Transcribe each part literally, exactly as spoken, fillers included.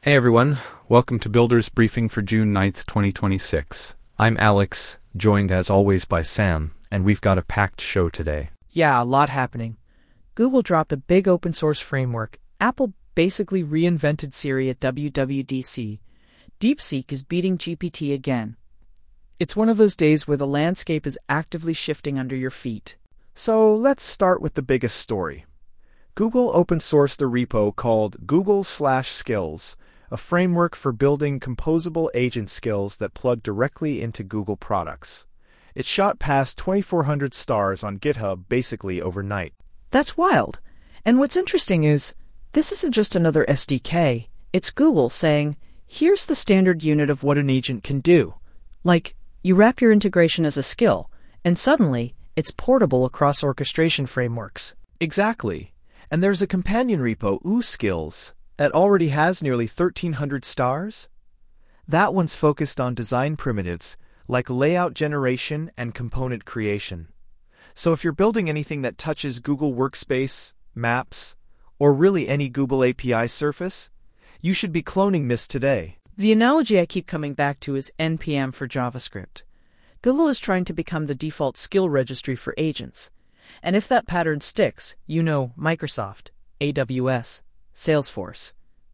Hey everyone, welcome to Builders Briefing for June ninth, twenty twenty-six. I'm Alex, joined as always by Sam, and we've got a packed show today. Yeah, a lot happening. Google dropped a big open source framework. Apple basically reinvented Siri at W W D C. DeepSeek is beating G P T again. It's one of those days where the landscape is actively shifting under your feet. So let's start with the biggest story. Google open-sourced a repo called Google slash Skills, a framework for building composable agent skills that plug directly into Google products. It shot past twenty-four hundred stars on GitHub basically overnight. That's wild. And what's interesting is, this isn't just another S D K. It's Google saying, here's the standard unit of what an agent can do. Like, you wrap your integration as a skill, and suddenly, it's portable across orchestration frameworks. Exactly. And there's a companion repo, ooskills, that already has nearly thirteen hundred stars. That one's focused on design primitives, like layout generation and component creation. So if you're building anything that touches Google Workspace, Maps, or really any Google A P I surface, you should be cloning Mist today. The analogy I keep coming back to is N P M for JavaScript. Google is trying to become the default skill registry for agents. And if that pattern sticks, you know Microsoft, A W S, Salesforce.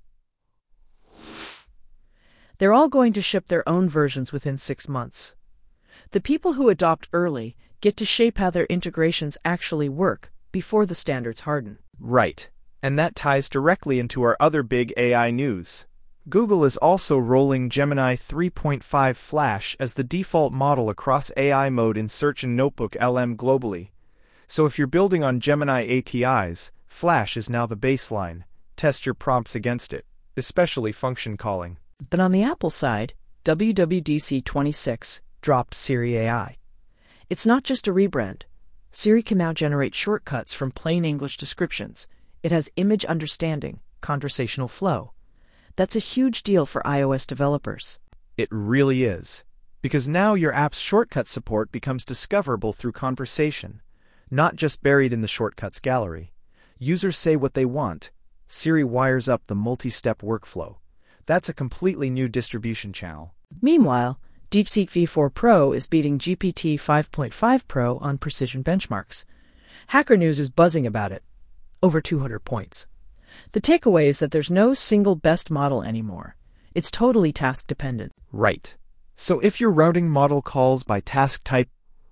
They're all going to ship their own versions within six months. The people who adopt early get to shape how their integrations actually work before the standards harden. Right. And that ties directly into our other big A I news. Google is also rolling Gemini three point five Flash as the default model across A I mode in Search and Notebook L M globally. So if you're building on Gemini A P Is, Flash is now the baseline. Test your prompts against it, especially function calling. But on the Apple side, W W D C twenty-six dropped Siri A I. It's not just a rebrand. Siri can now generate shortcuts from plain English descriptions. It has image understanding, conversational flow. That's a huge deal for iOS developers. It really is. Because now your app's shortcut support becomes discoverable through conversation, not just buried in the shortcuts gallery. Users say what they want. Siri wires up the multi-step workflow. That's a completely new distribution channel. Meanwhile, DeepSeek V four Pro is beating G P T five point five Pro on precision benchmarks. Hacker News is buzzing about it. Over two hundred points. The takeaway is that there's no single best model anymore. It's totally task-dependent. Right. So if you're routing model calls by task type,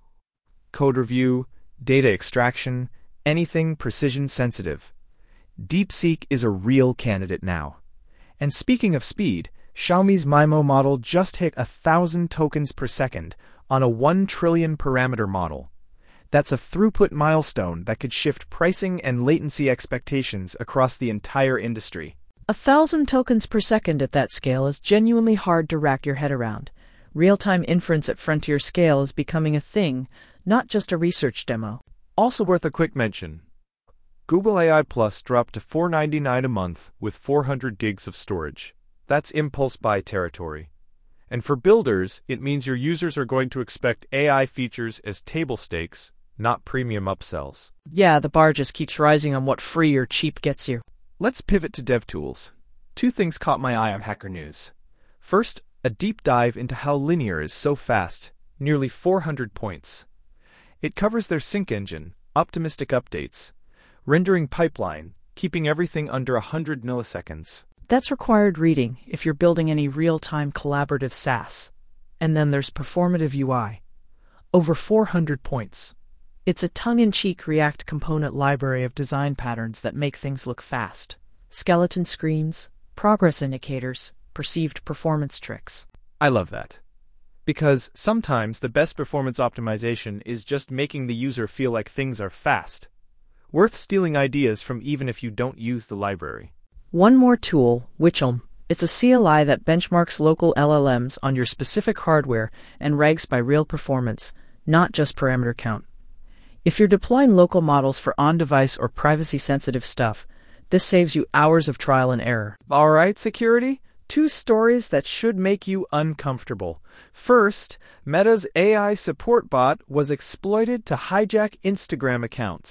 code review, data extraction, anything precision-sensitive, DeepSeek is a real candidate now. And speaking of speed, Xiaomi's MIMO model just hit a thousand tokens per second on a one trillion parameter model. That's a throughput milestone that could shift pricing and latency expectations across the entire industry. A thousand tokens per second at that scale is genuinely hard to wrap your head around. Real-time inference at frontier scale is becoming a thing, not just a research demo. Also worth a quick mention. Google A I Plus dropped to four ninety-nine a month with four hundred gigs of storage. That's impulse buy territory. And for builders, it means your users are going to expect A I features as table stakes, not premium upsells. Yeah, the bar just keeps rising on what free or cheap gets you. Let's pivot to DevTools. Two things caught my eye on Hacker News. First, a deep dive into how Linear is so fast, nearly four hundred points. It covers their sync engine, optimistic updates, rendering pipeline, keeping everything under one hundred milliseconds. That's required reading if you're building any real-time collaborative SaaS. And then there's performative U I. Over four hundred points. It's a tongue-in-cheek React component library of design patterns that make things look fast. Skeleton screens, progress indicators, perceived performance tricks. I love that. Because sometimes the best performance optimization is just making the user feel like things are fast. Worth stealing ideas from even if you don't use the library. One more tool, Witchelm. It's a C L I that benchmarks local L L Ms on your specific hardware and ranks by real performance, not just parameter count. If you're deploying local models for on-device or privacy-sensitive stuff, this saves you hours of trial and error. All right, security? Two stories that should make you uncomfortable. First, Meta's A I support bot was exploited to hijack Instagram accounts.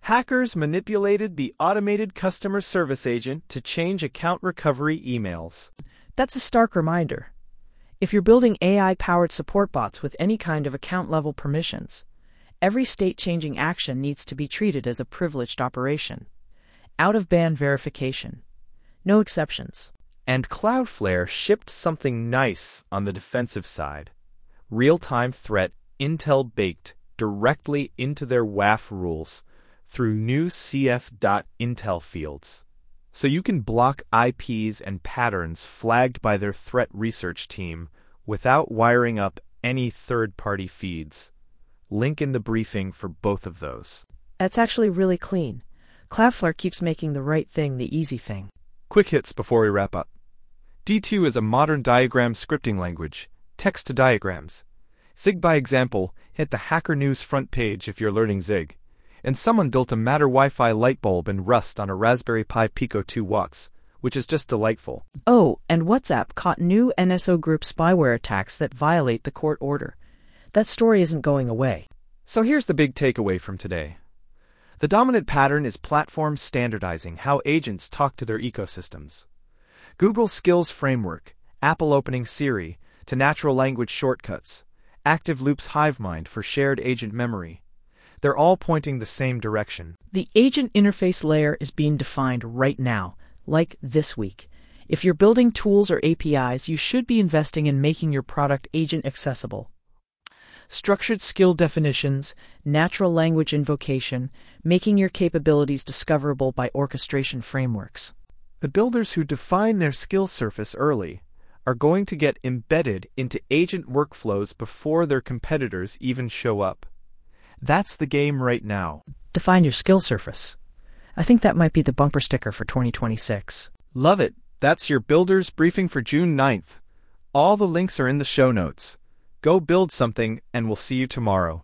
Hackers manipulated the automated customer service agent to change account recovery emails. That's a stark reminder. If you're building A I-powered support bots with any kind of account-level permissions, every state-changing action needs to be treated as a privileged operation. Out-of-band verification. No exceptions. And Cloudflare shipped something nice on the defensive side. Real-time threat intel baked directly into their W A F rules through new C F dot intel fields. So you can block I Ps and patterns flagged by their threat research team without wiring up any third-party feeds. Link in the briefing for both of those. That's actually really clean. Cloudflare keeps making the right thing the easy thing. Quick hits before we wrap up. D two is a modern diagram scripting language, text to diagrams. Zig by example hit the Hacker News front page if you're learning Zig. And someone built a Matter Wi-Fi light bulb in Rust on a Raspberry Pi Pico two watts, which is just delightful. Oh, and WhatsApp caught new N S O Group spyware attacks that violate the court order. That story isn't going away. So here's the big takeaway from today. The dominant pattern is platforms standardizing how agents talk to their ecosystems. Google Skills Framework, Apple opening Siri to natural language shortcuts, Active Loop's Hivemind for shared agent memory. They're all pointing the same direction. The agent interface layer is being defined right now, like this week. If you're building tools or A P Is, you should be investing in making your product agent accessible. Structured skill definitions, natural language invocation, making your capabilities discoverable by orchestration frameworks. The builders who define their skill surface early are going to get embedded into agent workflows before their competitors even show up. That's the game right now. Define your skill surface. I think that might be the bumper sticker for twenty twenty-six. Love it. That's your Builders Briefing for June ninth. All the links are in the show notes. Go build something, and we'll see you tomorrow.